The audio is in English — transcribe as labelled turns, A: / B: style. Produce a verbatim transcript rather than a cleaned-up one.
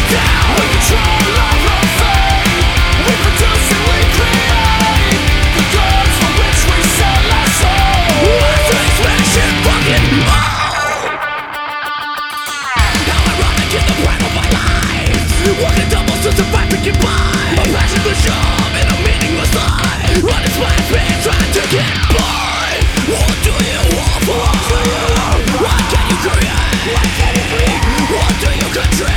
A: Working doubles to survive and get by. A passionless job and a meaningless life. Running my feet trying to get by. What do you want for? What can you create? What do you control?